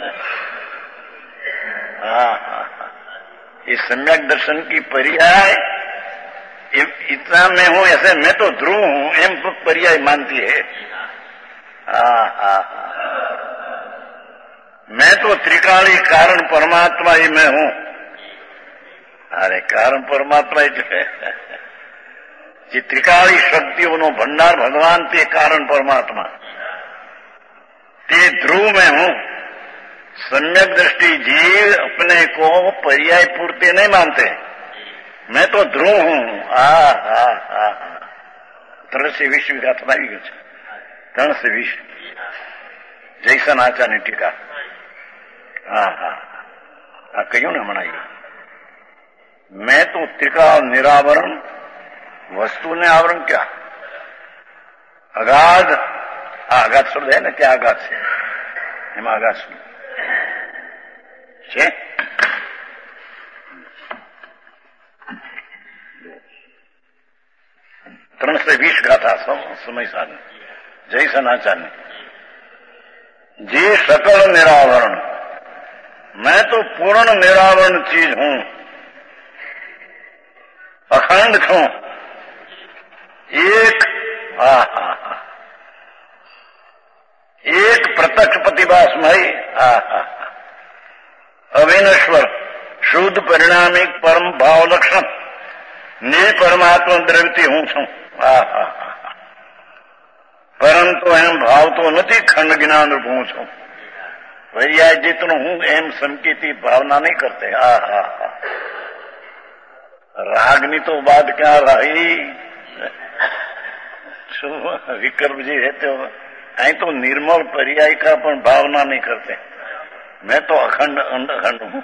हाँ हाँ ये सम्यक दर्शन की पर्याय इतना मैं हूं, ऐसे मैं तो ध्रुव हूं, एम पर्याय मानती है. हाँ हाँ मैं तो त्रिकाली कारण परमात्मा ही मैं हूं. अरे कारण परमात्मा ही જે ત્રિકાળી શક્તિઓનો ભંડાર ભગવાન તે કારણ પરમાત્મા તે ध्रुव में हूं। सम्यक दृष्टि जीव अपने को पर्याय पूर्ति नहीं मानते, मैं तो ध्रुव हूं। आ हा हा ત્રણ સે વીસ વીઘા થવાઈ ગયો છે। ત્રણ સે વીસ જયસન આચાર્યની ટીકા। હા હા આ કહ્યું ને હમણાં, मैं तो त्रिकाल निरावरण, वस्तु ने आवरण क्या अगाध। आ अगाध शब्द है ना, क्या अगाध से એમાં અગાધ શું છે? ત્રણસો વીસ ગાથા સમય સાધન જય સનાચાર્ય। જે सकल निरावरण, मैं तो पूर्ण निरावरण चीज हूं, अखंड छूं, एक हा हा हा एक प्रत्यक्ष प्रतिभासमय, हा हा अविनश्वर शुद्ध परिणामिक परम भाव लक्षण ने परमात्मा द्रव्यती हूं छूं। हा हा हा परंतु एम भाव तो नहीं, खंड ज्ञान रूप हूं छूं। भैया जितनो हूं एम संकेती भावना नहीं करते। हा हा हा रागनी तो बात क्या रही, विकल्प जी रहते हो અહીં તો निर्मल पर्याय का પણ भावना नहीं करते। मैं तो अखंड अखंड हूं।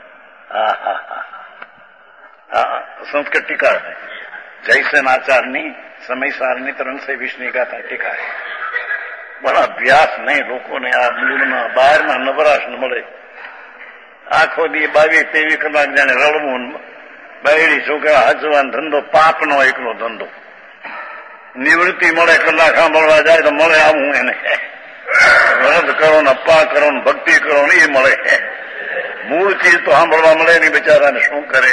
संस्कृत टीका है जयसेन आचार्यની સમય સારની ત્રણ સે વીસની ગાથા ટીકા है। પણ અભ્યાસ નહીં, લોકોને આ મૂળના બહારના નવરાશ ન મળે। આખો દી બાવીસ તેવીસ કલાક જાણે રળવું, બહેડી છોકરા હજવાન ધંધો, પાપનો એકલો ધંધો। નિવૃત્તિ મળે કલાક સાંભળવા જાય તો મળે આવું એને, વ્રત કરો ને અપ્પા કરો ને ભક્તિ કરો ને એ મળે। મૂળ ચીજ તો સાંભળવા મળે નહીં, બિચારાને શું કરે।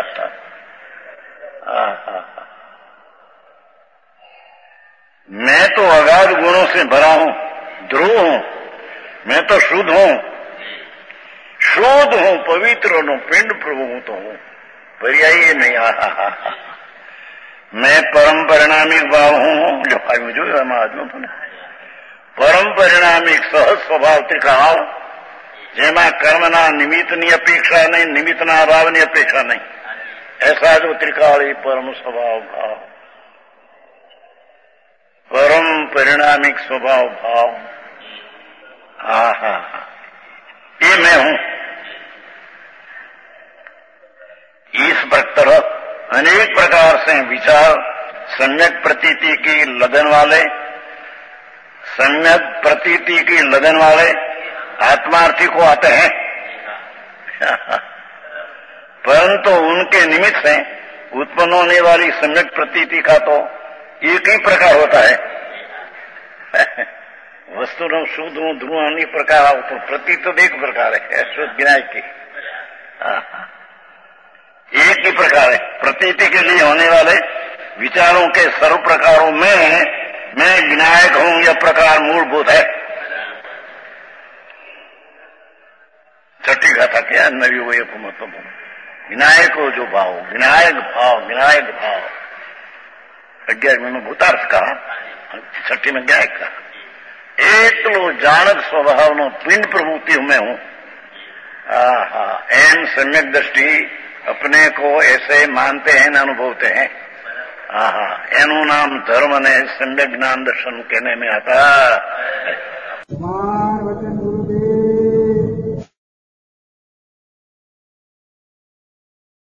मैं तो अगाध गुणों से भरा हूं, ध्रुव हूं, मैं तो शुद्ध हूं, शुद्ध हूं, पवित्र हूं, पिंड प्रभु हूं तो हूं, पर्यायी नहीं। हा हा हा मैं परम परिणामिक भाव हूं, जो आयु जो आजू परम परिणामिक सहज स्वभाव त्रिकाल, जेमा कर्मना निमित्तनी अपेक्षा नहीं, निमित्तना अभावनी अपेक्षा नहीं, ऐसा जो त्रिकाली परम स्वभाव भाव, परम परिणामिक स्वभाव भाव। हा हा ये मैं हूं। इस तरह अनेक प्रकार से विचार सम्यक प्रतीति की लगन वाले सम्यक प्रतीति की लगन वाले आत्मार्थी को आते हैं, परंतु उनके निमित्त से उत्पन्न होने वाली सम्यक प्रतीति का तो एक ही प्रकार होता है। वस्तु नो शुद्ध नो ध्रुव अनेक प्रकार आओ तो प्रतीत तो एक प्रकार है, शुद्ध विनायक की एक ही प्रकार है। प्रतीति के लिए होने वाले विचारों के सर्व प्रकारों में मैं विनायक हूं, यह प्रकार मूलभूत है। छठी गाथा क्या नवी वो एक मतलब विनायक हो जो भाव, विनायक भाव, विनायक भाव। अग्यारहवीं में भूतार्थ कहा, छठी में ज्ञायक कहा। एकलो जानक स्वभाव नो पिंड प्रभुति में हूं। आहा एम सम्यक दृष्टि अपने को ऐसे मानते हैं, अनुभवते हैं। आहा एनु नाम धर्म ने सम्यक ज्ञान दर्शन कहने में आता।